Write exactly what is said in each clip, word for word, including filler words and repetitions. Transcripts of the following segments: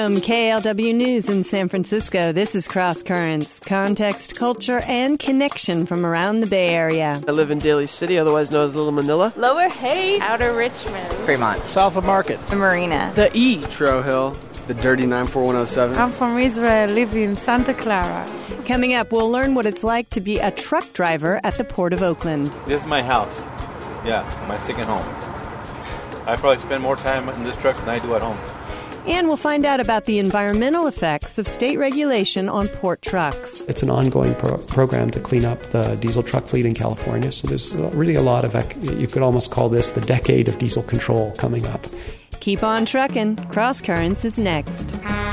From K L W News in San Francisco, this is Cross Currents, context, culture, and connection from around the Bay Area. I live in Daly City, otherwise known as Little Manila. Lower Haight. Outer Richmond. Fremont. South of Market. The Marina. The E. Tro Hill. The dirty nine four one oh seven. I'm from Israel, live in Santa Clara. Coming up, we'll learn what it's like to be a truck driver at the Port of Oakland. This is my house. Yeah, my second home. I probably spend more time in this truck than I do at home. And we'll find out about the environmental effects of state regulation on port trucks. It's an ongoing pro- program to clean up the diesel truck fleet in California. So there's really a lot of, you could almost call this the decade of diesel control coming up. Keep on trucking. Cross Currents is next.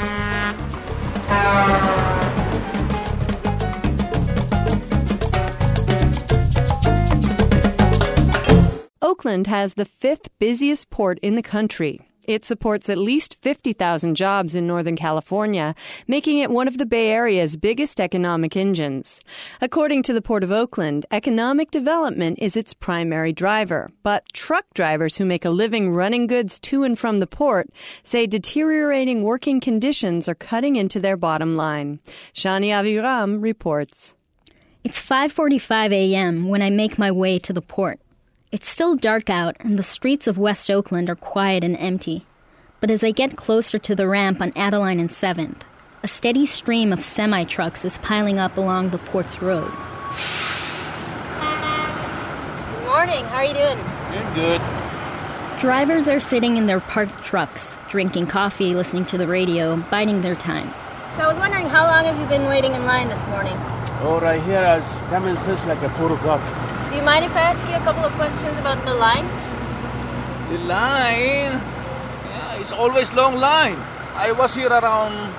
Oakland has the fifth busiest port in the country. It supports at least fifty thousand jobs in Northern California, making it one of the Bay Area's biggest economic engines. According to the Port of Oakland, economic development is its primary driver. But truck drivers who make a living running goods to and from the port say deteriorating working conditions are cutting into their bottom line. Shani Aviram reports. It's five forty-five a.m. when I make my way to the port. It's still dark out, and the streets of West Oakland are quiet and empty. But as I get closer to the ramp on Adeline and seventh, a steady stream of semi-trucks is piling up along the port's roads. Good morning. How are you doing? Doing good. Drivers are sitting in their parked trucks, drinking coffee, listening to the radio, biding their time. So I was wondering, how long have you been waiting in line this morning? Oh, right here, I was coming since like at four o'clock. Do you mind if I ask you a couple of questions about the line? The line? Yeah, it's always long line. I was here around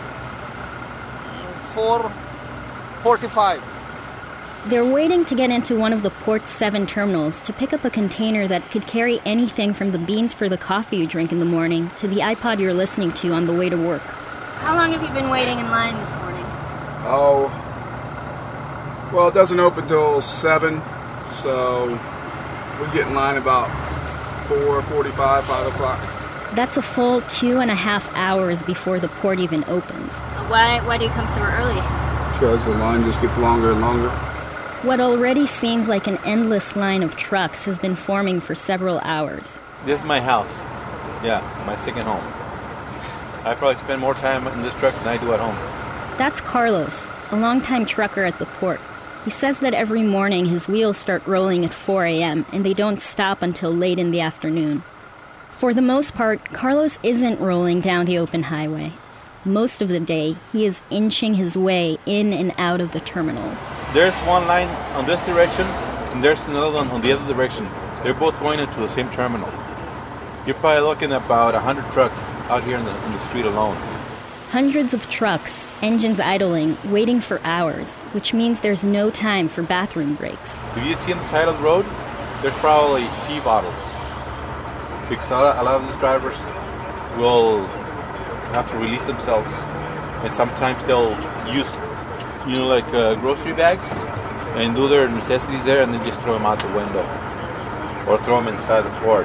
four forty-five. They're waiting to get into one of the port's seven terminals to pick up a container that could carry anything from the beans for the coffee you drink in the morning to the iPod you're listening to on the way to work. How long have you been waiting in line this morning? Oh, well, it doesn't open till seven. So we get in line about four forty-five, five o'clock. That's a full two and a half hours before the port even opens. Why, why do you come so early? Because the line just gets longer and longer. What already seems like an endless line of trucks has been forming for several hours. This is my house. Yeah, my second home. I probably spend more time in this truck than I do at home. That's Carlos, a longtime trucker at the port. He says that every morning his wheels start rolling at four a.m. and they don't stop until late in the afternoon. For the most part, Carlos isn't rolling down the open highway. Most of the day, he is inching his way in and out of the terminals. There's one line on this direction, and there's another one on the other direction. They're both going into the same terminal. You're probably looking at about one hundred trucks out here in the, in the street alone. Hundreds of trucks, engines idling, waiting for hours, which means there's no time for bathroom breaks. If you see on the side of the road, there's probably pee bottles. Because a lot of these drivers will have to release themselves. And sometimes they'll use, you know, like uh, grocery bags and do their necessities there and then just throw them out the window. Or throw them inside the port.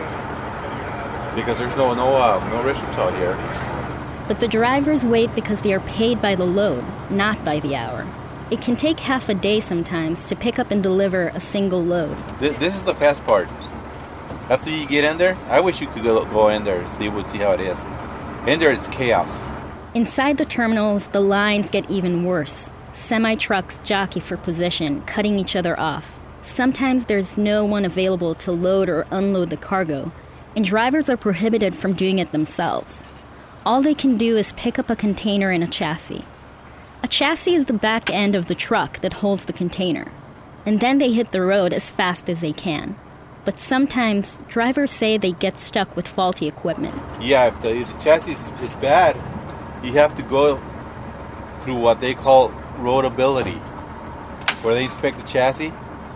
Because there's no, no, uh, no restrooms out here. But the drivers wait because they are paid by the load, not by the hour. It can take half a day sometimes to pick up and deliver a single load. This, this is the fast part. After you get in there, I wish you could go, go in there so you would see how it is. In there, it's chaos. Inside the terminals, the lines get even worse. Semi-trucks jockey for position, cutting each other off. Sometimes there's no one available to load or unload the cargo, and drivers are prohibited from doing it themselves. All they can do is pick up a container in a chassis. A chassis is the back end of the truck that holds the container, and then they hit the road as fast as they can. But sometimes, drivers say they get stuck with faulty equipment. Yeah, if the, if the chassis is bad, you have to go through what they call roadability, where they inspect the chassis.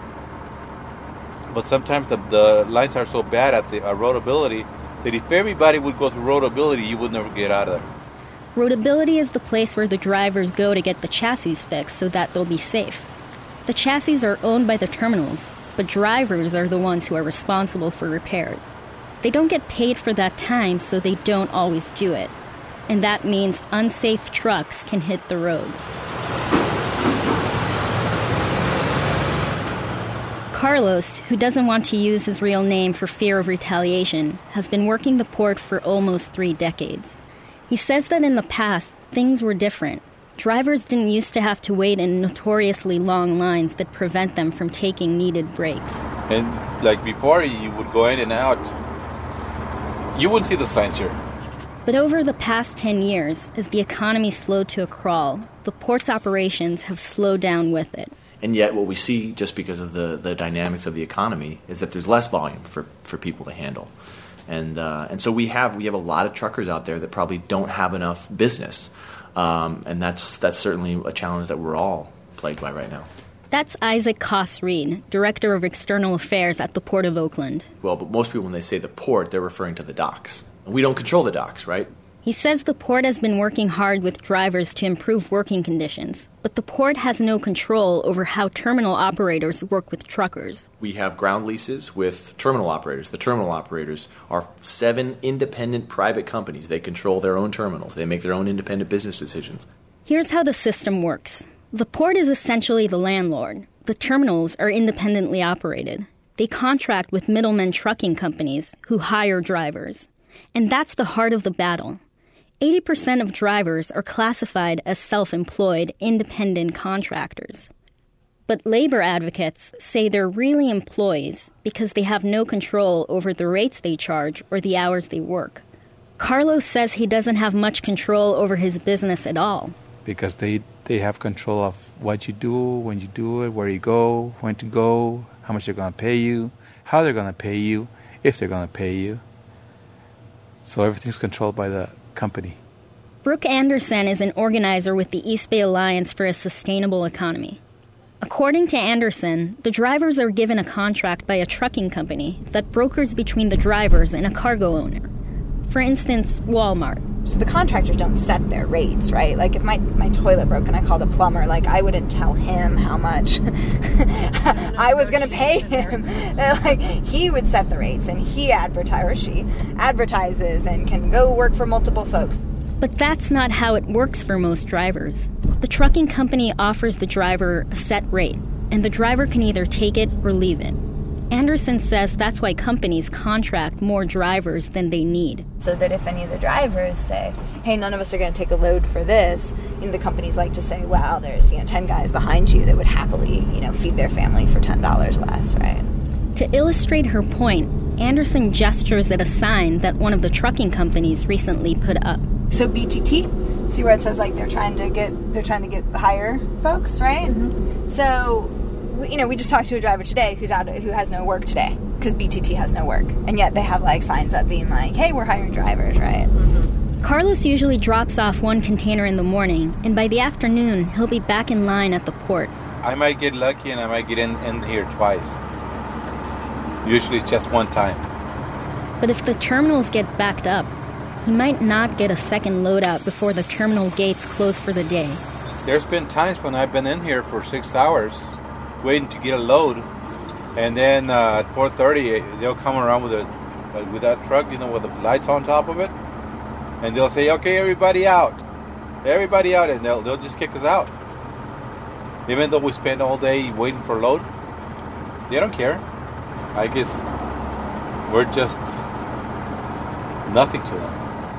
But sometimes the, the lines are so bad at the uh, roadability that if everybody would go through roadability, you would never get out of there. Roadability is the place where the drivers go to get the chassis fixed so that they'll be safe. The chassis are owned by the terminals, but drivers are the ones who are responsible for repairs. They don't get paid for that time, so they don't always do it. and that means unsafe trucks can hit the roads. Carlos, who doesn't want to use his real name for fear of retaliation, has been working the port for almost three decades. He says that in the past, things were different. Drivers didn't used to have to wait in notoriously long lines that prevent them from taking needed breaks. And like before, you would go in and out. You wouldn't see the lines here. But over the past ten years, as the economy slowed to a crawl, the port's operations have slowed down with it. And yet what we see, just because of the, the dynamics of the economy, is that there's less volume for, for people to handle. And uh, and so we have we have a lot of truckers out there that probably don't have enough business. Um, and that's that's certainly a challenge that we're all plagued by right now. That's Isaac Koss-Reed, Director of External Affairs at the Port of Oakland. Well, but most people, when they say the port, they're referring to the docks. We don't control the docks, right? He says the port has been working hard with drivers to improve working conditions, but the port has no control over how terminal operators work with truckers. We have ground leases with terminal operators. The terminal operators are seven independent private companies. They control their own terminals. They make their own independent business decisions. Here's how the system works. The port is essentially the landlord. The terminals are independently operated. They contract with middlemen trucking companies who hire drivers. And that's the heart of the battle. eighty percent of drivers are classified as self-employed, independent contractors. But labor advocates say they're really employees because they have no control over the rates they charge or the hours they work. Carlos says he doesn't have much control over his business at all. Because they, they have control of what you do, when you do it, where you go, when to go, how much they're going to pay you, how they're going to pay you, if they're going to pay you. So everything's controlled by the company. Brooke Anderson is an organizer with the East Bay Alliance for a Sustainable Economy. According to Anderson, the drivers are given a contract by a trucking company that brokers between the drivers and a cargo owner. For instance, Walmart. So the contractors don't set their rates, right? Like if my, my toilet broke and I called a plumber, like I wouldn't tell him how much I was going to pay him. Like he would set the rates and he advertise or she advertises and can go work for multiple folks. But that's not how it works for most drivers. The trucking company offers the driver a set rate, and the driver can either take it or leave it. Anderson says that's why companies contract more drivers than they need. So that if any of the drivers say, hey, none of us are going to take a load for this, you know, the companies like to say, well, there's, you know, ten guys behind you that would happily, you know, feed their family for ten dollars less, right? To illustrate her point, Anderson gestures at a sign that one of the trucking companies recently put up. So B T T, see where it says like they're trying to get they're trying to get hire folks, right? Mm-hmm. So, you know, we just talked to a driver today who's out who has no work today because B T T has no work, and yet they have like signs up being like, "Hey, we're hiring drivers," right? Mm-hmm. Carlos usually drops off one container in the morning, and by the afternoon, he'll be back in line at the port. I might get lucky and I might get in, in here twice. Usually it's just one time. But if the terminals get backed up, he might not get a second loadout before the terminal gates close for the day. There's been times when I've been in here for six hours waiting to get a load, and then uh, at four thirty they'll come around with a with that truck, you know, with the lights on top of it, and they'll say, "Okay, everybody out, everybody out," and they'll they'll just kick us out. Even though we spend all day waiting for a load, they don't care. I guess we're just nothing to them.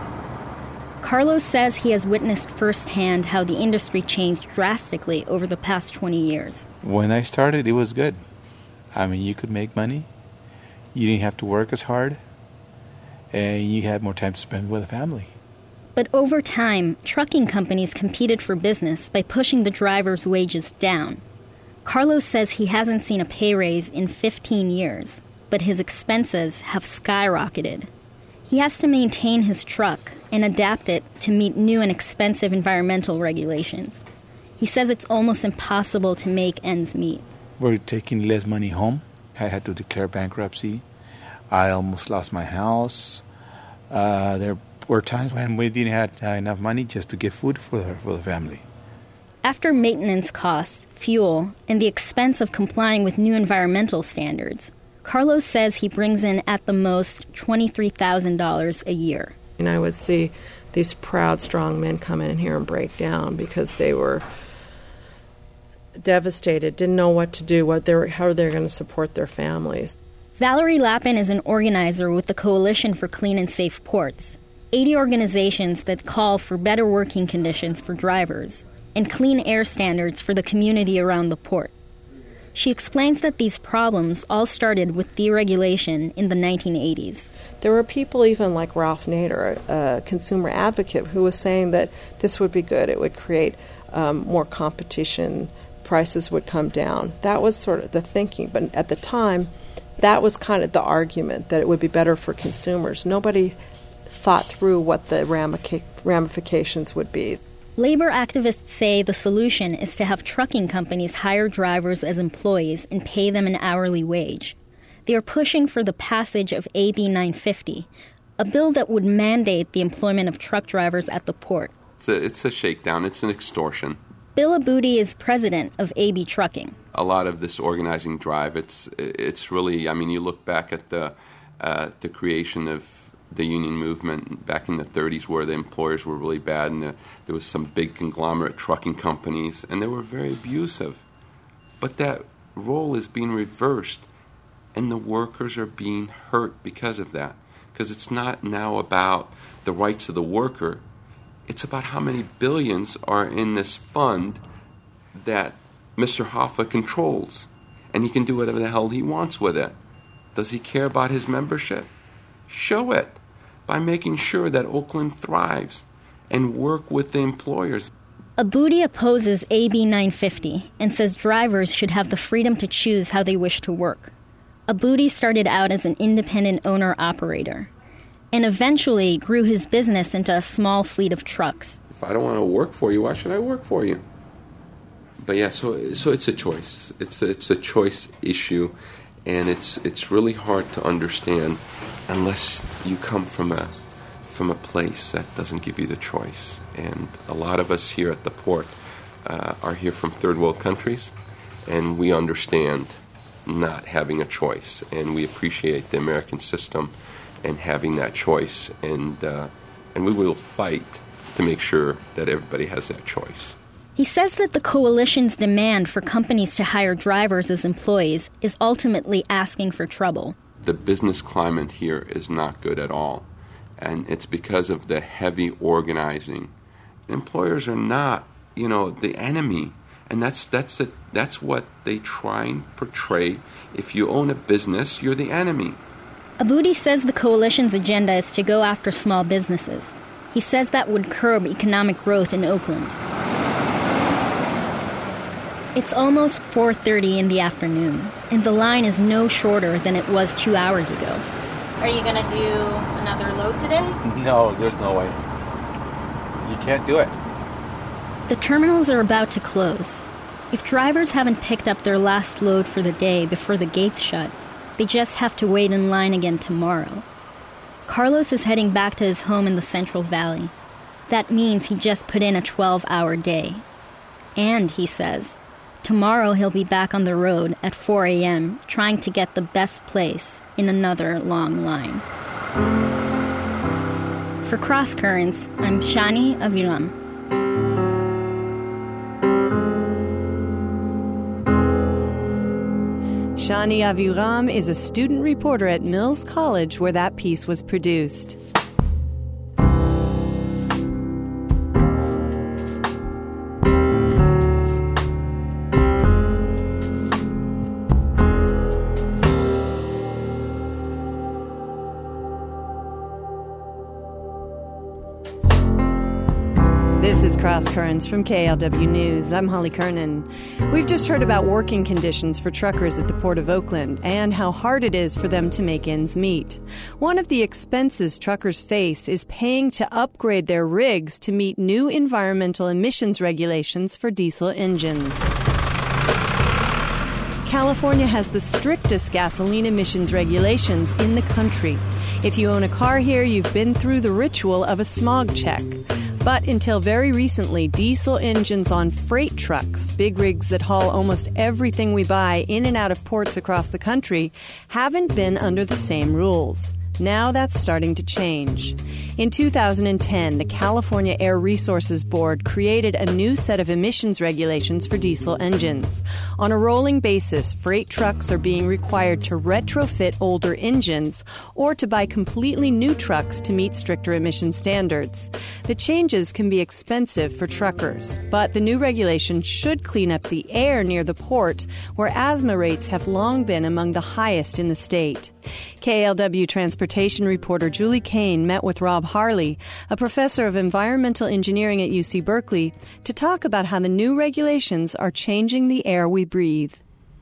Carlos says he has witnessed firsthand how the industry changed drastically over the past twenty years. When I started, it was good. I mean, you could make money. You didn't have to work as hard. And you had more time to spend with the family. But over time, trucking companies competed for business by pushing the drivers' wages down. Carlos says he hasn't seen a pay raise in fifteen years, but his expenses have skyrocketed. He has to maintain his truck and adapt it to meet new and expensive environmental regulations. He says it's almost impossible to make ends meet. We're taking less money home. I had to declare bankruptcy. I almost lost my house. Uh, there were times when we didn't have enough money just to get food for the, for the family. After maintenance costs, fuel, and the expense of complying with new environmental standards, Carlos says he brings in at the most twenty-three thousand dollars a year. And I would see these proud, strong men come in here and break down because they were devastated, didn't know what to do, what they were, how they were going to support their families. Valerie Lappin is an organizer with the Coalition for Clean and Safe Ports, eighty organizations that call for better working conditions for drivers and clean air standards for the community around the port. She explains that these problems all started with deregulation in the nineteen eighties. There were people even like Ralph Nader, a consumer advocate, who was saying that this would be good. It would create um, more competition. Prices would come down. That was sort of the thinking. But at the time, that was kind of the argument, that it would be better for consumers. Nobody thought through what the ramifications would be. Labor activists say the solution is to have trucking companies hire drivers as employees and pay them an hourly wage. They are pushing for the passage of A B nine fifty, a bill that would mandate the employment of truck drivers at the port. It's a, it's a shakedown. It's an extortion. Bill Aboudi is president of A B Trucking. A lot of this organizing drive, it's it's really, I mean, you look back at the uh, the creation of the union movement back in the thirties, where the employers were really bad, and the, there was some big conglomerate trucking companies, and they were very abusive. But that role is being reversed, and the workers are being hurt because of that. Because it's not now about the rights of the worker. It's about how many billions are in this fund that Mister Hoffa controls, and he can do whatever the hell he wants with it. Does he care about his membership? Show it by making sure that Oakland thrives and work with the employers. Aboudi opposes A B nine fifty and says drivers should have the freedom to choose how they wish to work. Aboudi started out as an independent owner-operator and eventually grew his business into a small fleet of trucks. If I don't want to work for you, why should I work for you? But yeah, so so it's a choice. It's a, it's a choice issue, and it's it's really hard to understand unless you come from a from a place that doesn't give you the choice. And a lot of us here at the port uh, are here from third world countries, and we understand not having a choice, and we appreciate the American system and having that choice, and uh, and we will fight to make sure that everybody has that choice. He says that the coalition's demand for companies to hire drivers as employees is ultimately asking for trouble. The business climate here is not good at all, and it's because of the heavy organizing. Employers are not, you know, the enemy, and that's that's it. That's what they try and portray. If you own a business, you're the enemy. Aboudi says the coalition's agenda is to go after small businesses. He says that would curb economic growth in Oakland. It's almost four thirty in the afternoon, and the line is no shorter than it was two hours ago. Are you going to do another load today? No, there's no way. You can't do it. The terminals are about to close. If drivers haven't picked up their last load for the day before the gates shut, they just have to wait in line again tomorrow. Carlos is heading back to his home in the Central Valley. That means he just put in a twelve-hour day. And, he says, tomorrow he'll be back on the road at four a.m. trying to get the best place in another long line. For Cross Currents, I'm Shani Aviram. Shani Aviram is a student reporter at Mills College, where that piece was produced. This is Cross Currents from K L W News. I'm Holly Kernan. We've just heard about working conditions for truckers at the Port of Oakland and how hard it is for them to make ends meet. One of the expenses truckers face is paying to upgrade their rigs to meet new environmental emissions regulations for diesel engines. California has the strictest gasoline emissions regulations in the country. If you own a car here, you've been through the ritual of a smog check. But until very recently, diesel engines on freight trucks, big rigs that haul almost everything we buy in and out of ports across the country, haven't been under the same rules. Now that's starting to change. In two thousand ten, the California Air Resources Board created a new set of emissions regulations for diesel engines. On a rolling basis, freight trucks are being required to retrofit older engines or to buy completely new trucks to meet stricter emission standards. The changes can be expensive for truckers, but the new regulation should clean up the air near the port, where asthma rates have long been among the highest in the state. K L W transportation reporter Julie Kane met with Rob Harley, a professor of environmental engineering at U C Berkeley, to talk about how the new regulations are changing the air we breathe.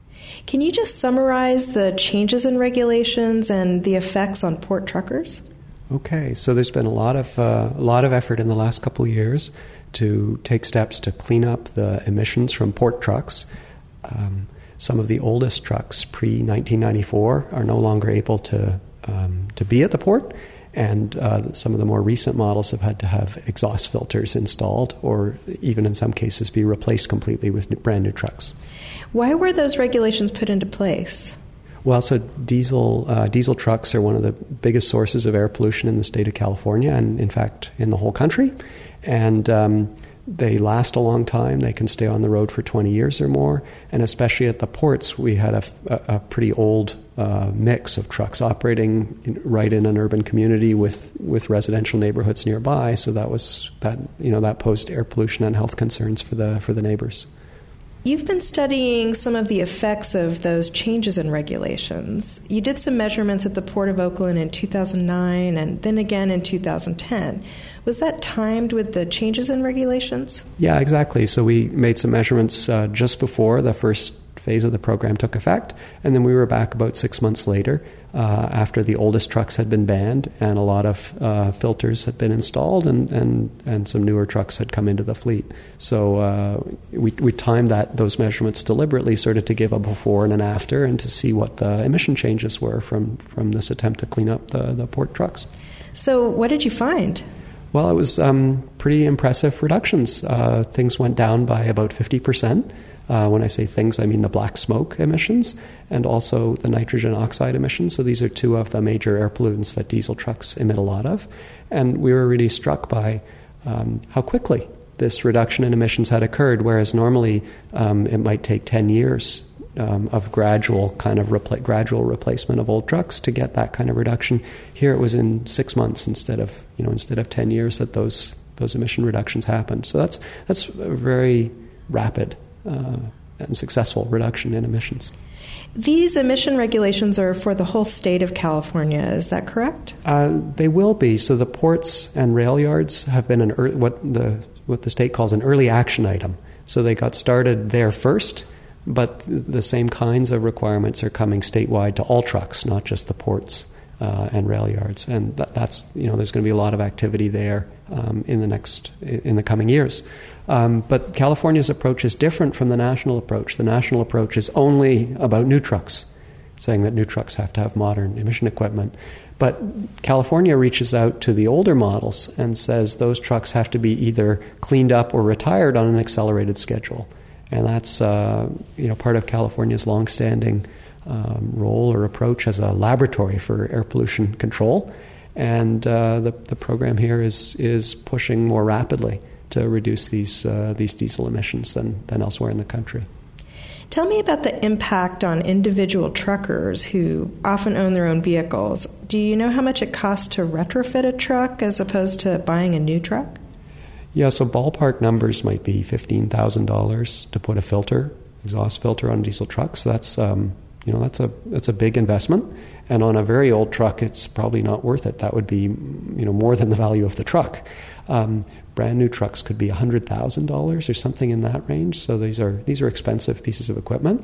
Can you just summarize the changes in regulations and the effects on port truckers? Okay, so there's been a lot of uh, a lot of effort in the last couple of years to take steps to clean up the emissions from port trucks. Um, Some of the oldest trucks, pre nineteen ninety-four, are no longer able to um, to be at the port, and uh, some of the more recent models have had to have exhaust filters installed, or even in some cases be replaced completely with brand new trucks. Why were those regulations put into place? Well, so diesel uh, diesel trucks are one of the biggest sources of air pollution in the state of California, and in fact in the whole country, and um, they last a long time. They can stay on the road for twenty years or more. And especially at the ports, we had a, a, a pretty old uh, mix of trucks operating in, right in an urban community with, with residential neighborhoods nearby. So that was that you know that posed air pollution and health concerns for the for the neighbors. You've been studying some of the effects of those changes in regulations. You did some measurements at the Port of Oakland in two thousand nine and then again in two thousand ten. Was that timed with the changes in regulations? Yeah, exactly. So we made some measurements uh, just before the first phase of the program took effect, and then we were back about six months later uh, after the oldest trucks had been banned and a lot of uh, filters had been installed and, and, and some newer trucks had come into the fleet. So uh, we, we timed that those measurements deliberately sort of to give a before and an after and to see what the emission changes were from, from this attempt to clean up the, the port trucks. So what did you find? Well, it was um, pretty impressive reductions. Uh, things went down by about fifty percent. Uh, when I say things, I mean the black smoke emissions and also the nitrogen oxide emissions. So these are two of the major air pollutants that diesel trucks emit a lot of. And we were really struck by um, how quickly this reduction in emissions had occurred, whereas normally um, it might take ten years um, of gradual kind of repla- gradual replacement of old trucks to get that kind of reduction. Here it was in six months instead of you know instead of ten years that those those emission reductions happened. So that's that's a very rapid Uh, and successful reduction in emissions. These emission regulations are for the whole state of California, is that correct? Uh, they will be. So the ports and rail yards have been an er- what the what the state calls an early action item. So they got started there first, but the same kinds of requirements are coming statewide to all trucks, not just the ports uh, and rail yards. And that, that's you know there's going to be a lot of activity there um, in the next in the coming years. Um, but California's approach is different from the national approach. The national approach is only about new trucks, saying that new trucks have to have modern emission equipment. But California reaches out to the older models and says those trucks have to be either cleaned up or retired on an accelerated schedule. And that's uh, you know part of California's longstanding um, role or approach as a laboratory for air pollution control. And uh, the, the program here is is pushing more rapidly to reduce these uh, these diesel emissions than, than elsewhere in the country. Tell me about the impact on individual truckers who often own their own vehicles. Do you know how much it costs to retrofit a truck as opposed to buying a new truck? Yeah, so ballpark numbers might be fifteen thousand dollars to put a filter, exhaust filter on a diesel truck. So that's um, you know that's a that's a big investment. And on a very old truck, it's probably not worth it. That would be you know more than the value of the truck. Um, brand new trucks could be one hundred thousand dollars or something in that range. So these are these are expensive pieces of equipment.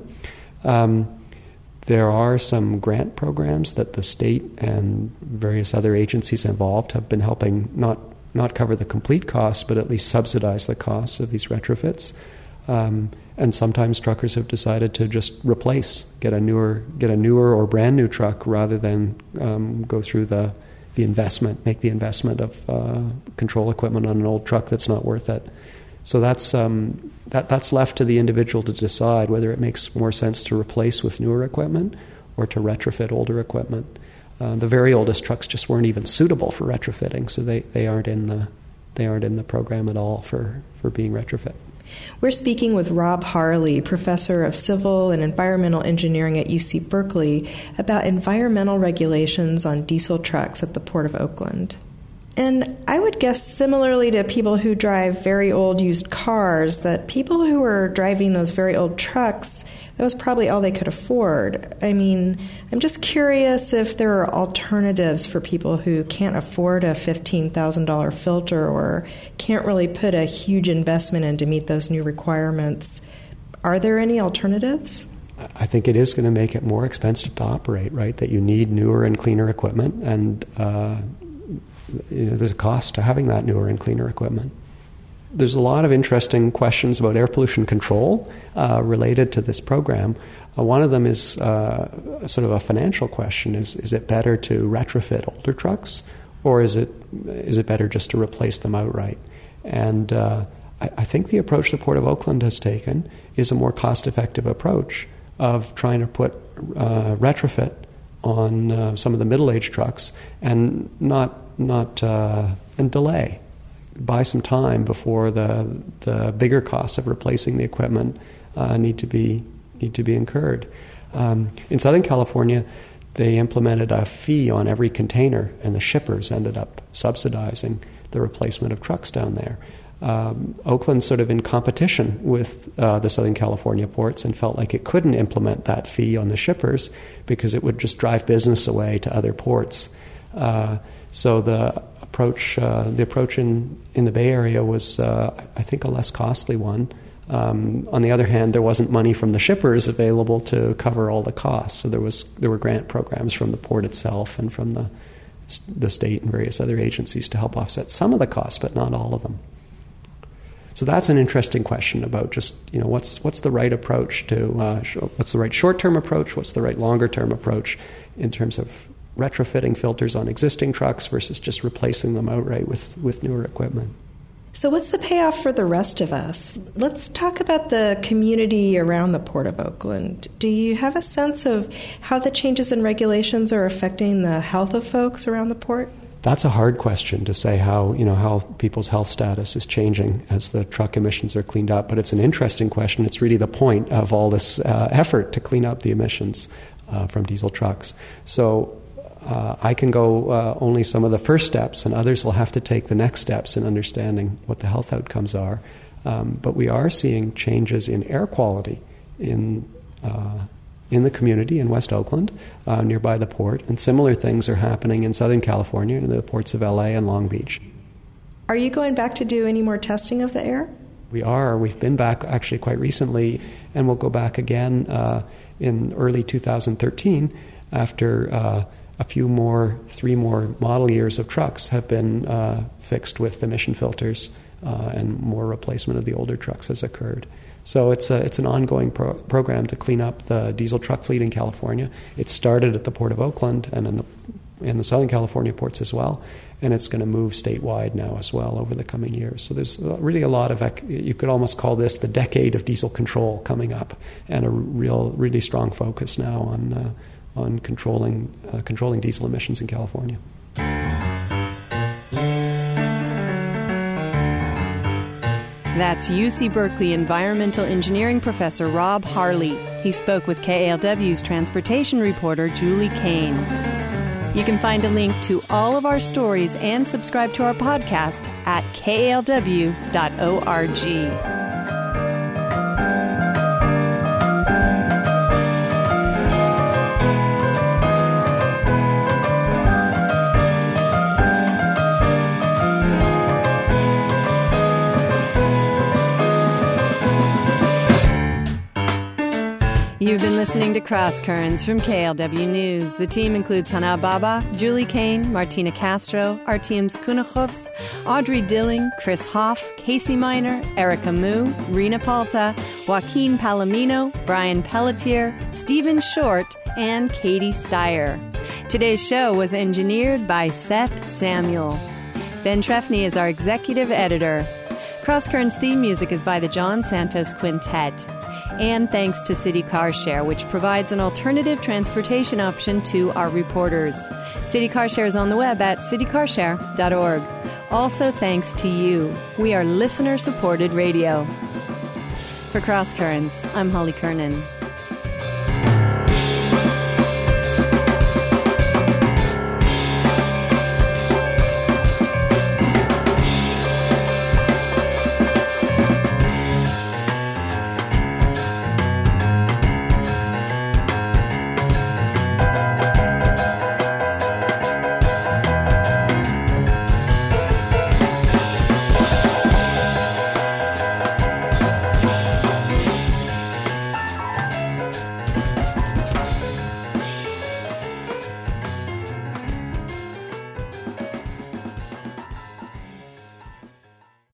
Um, there are some grant programs that the state and various other agencies involved have been helping not not cover the complete costs, but at least subsidize the costs of these retrofits. Um, and sometimes truckers have decided to just replace, get a newer get a newer or brand new truck rather than um, go through the the investment, make the investment of uh, control equipment on an old truck that's not worth it. So that's um, that that's left to the individual to decide whether it makes more sense to replace with newer equipment or to retrofit older equipment. uh, the very oldest trucks just weren't even suitable for retrofitting, so they, they aren't in the they aren't in the program at all for, for being retrofit. We're speaking with Rob Harley, professor of civil and environmental engineering at U C Berkeley, about environmental regulations on diesel trucks at the Port of Oakland. And I would guess, similarly to people who drive very old used cars, that people who are driving those very old trucks, that was probably all they could afford. I mean, I'm just curious if there are alternatives for people who can't afford a fifteen thousand dollars filter or can't really put a huge investment in to meet those new requirements. Are there any alternatives? I think it is going to make it more expensive to operate, right? That you need newer and cleaner equipment, and uh, you know, there's a cost to having that newer and cleaner equipment. There's a lot of interesting questions about air pollution control uh, related to this program. Uh, one of them is uh, sort of a financial question: is is it better to retrofit older trucks, or is it is it better just to replace them outright? And uh, I, I think the approach the Port of Oakland has taken is a more cost-effective approach of trying to put uh, retrofit on uh, some of the middle-aged trucks and not not uh, and delay, buy some time before the the bigger costs of replacing the equipment uh, need to be need to be incurred. Um, in Southern California, they implemented a fee on every container, and the shippers ended up subsidizing the replacement of trucks down there. Um, Oakland's sort of in competition with uh, the Southern California ports and felt like it couldn't implement that fee on the shippers because it would just drive business away to other ports. Uh, so the approach, uh, the approach in, in the Bay Area was, uh, I think, a less costly one. Um, on the other hand, there wasn't money from the shippers available to cover all the costs. So there was there were grant programs from the port itself and from the the state and various other agencies to help offset some of the costs, but not all of them. So that's an interesting question about just, you know, what's what's the right approach to, uh, sh- what's the right short-term approach, what's the right longer-term approach in terms of retrofitting filters on existing trucks versus just replacing them outright with, with newer equipment. So what's the payoff for the rest of us? Let's talk about the community around the Port of Oakland. Do you have a sense of how the changes in regulations are affecting the health of folks around the port? That's a hard question to say how, you know, how people's health status is changing as the truck emissions are cleaned up, but it's an interesting question. It's really the point of all this uh, effort to clean up the emissions uh, from diesel trucks. So uh, I can go uh, only some of the first steps, and others will have to take the next steps in understanding what the health outcomes are. Um, but we are seeing changes in air quality in uh, in the community in West Oakland, uh, nearby the port, and similar things are happening in Southern California, in the ports of L A and Long Beach. Are you going back to do any more testing of the air? We are. We've been back actually quite recently, and we'll go back again uh, in early two thousand thirteen after uh, a few more, three more model years of trucks have been uh, fixed with emission filters, uh, and more replacement of the older trucks has occurred. So it's a, it's an ongoing pro- program to clean up the diesel truck fleet in California. It started at the Port of Oakland and in the in the Southern California ports as well, and it's going to move statewide now as well over the coming years. So there's really a lot of, you could almost call this the decade of diesel control coming up, and a real, really strong focus now on uh, on controlling uh, controlling diesel emissions in California. That's U C Berkeley environmental engineering professor Rob Harley. He spoke with K A L W's transportation reporter Julie Kane. You can find a link to all of our stories and subscribe to our podcast at K A L W dot org. You've been listening to Cross Currents from K L W News. The team includes Hannah Baba, Julie Kane, Martina Castro, Artyom Kunachovs, Audrey Dilling, Chris Hoff, Casey Miner, Erica Moo, Rena Palta, Joaquin Palomino, Brian Pelletier, Stephen Short, and Katie Steyer. Today's show was engineered by Seth Samuel. Ben Trefny is our executive editor. Cross Currents theme music is by the John Santos Quintet. And thanks to City Car Share, which provides an alternative transportation option to our reporters. City Car Share is on the web at city car share dot org. Also thanks to you. We are listener-supported radio. For Cross Currents, I'm Holly Kernan.